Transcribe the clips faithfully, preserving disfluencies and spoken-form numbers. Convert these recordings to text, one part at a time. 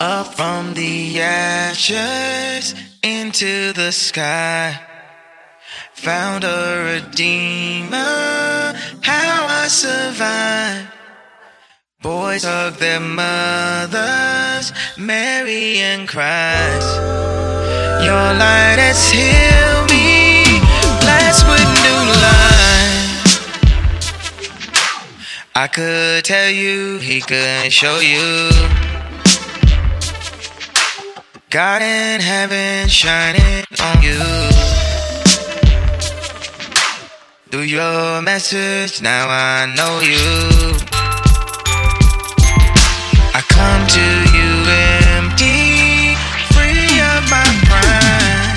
Up from the ashes into the sky, found a redeemer, how I survived. Boys hug their mothers, Mary and Christ. Your light has healed me, blessed with new life. I could tell you, he could show you. God in heaven shining on you. Through your message, now I know you. I come to you empty, free of my pride.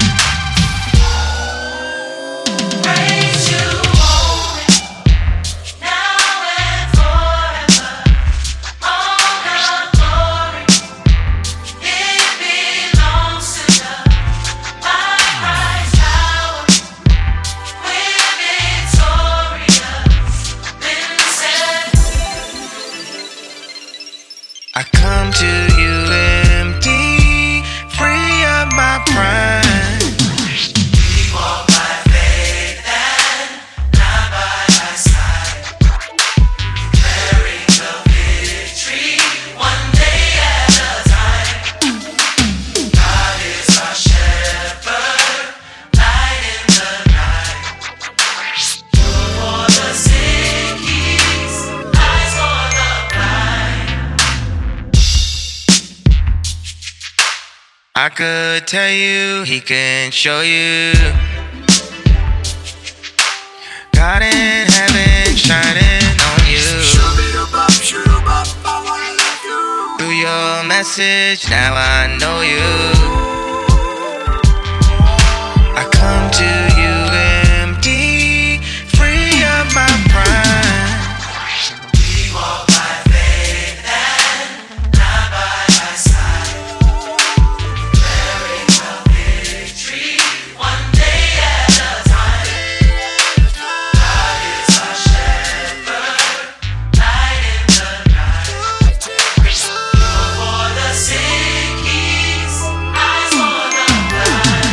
Praise you only, now and forever. All the glory, it belongs to the by Christ's power. We're victorious, been set. I come to you empty, free of my pride. We walk by faith and not by sight, declaring the victory one day at a time. God is our shepherd, light in the night. For the sick, He's eyes for the blind. I could tell you, he can show you. God in heaven shining on you. Through your message, now I know you. I come to you empty, free of my pride. We walk by faith and not by sight, declaring the victory one day at a time. God is our shepherd, light in the night. For the sick, He's eyes for the blind.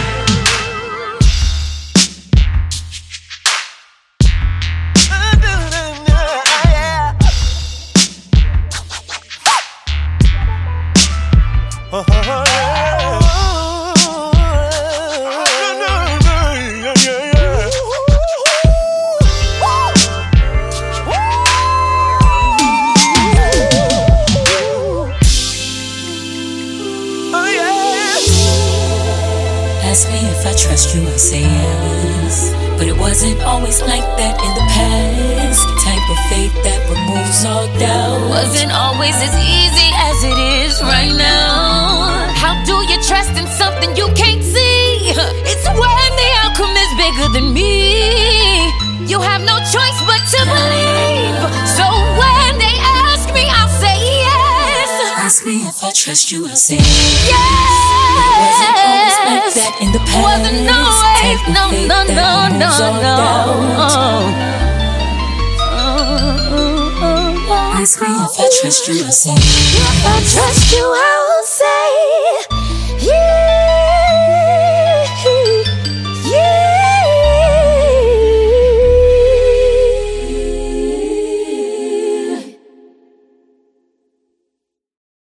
Ask me if I trust you, I say yes. But it wasn't always like that in the past. The type of faith that removes all doubt Wasn't always as easy as it is right now. How do you trust in something you can't see? It's when the outcome is bigger than me. You have no choice but to believe. So when they ask me, I'll say yes. Ask me if I trust you, I say Yes. wasn't always like that in the past. Wasn't always, Type of no, faith no, that no, no, removes all no. doubt. Oh. Ask me if I trust you, I say If I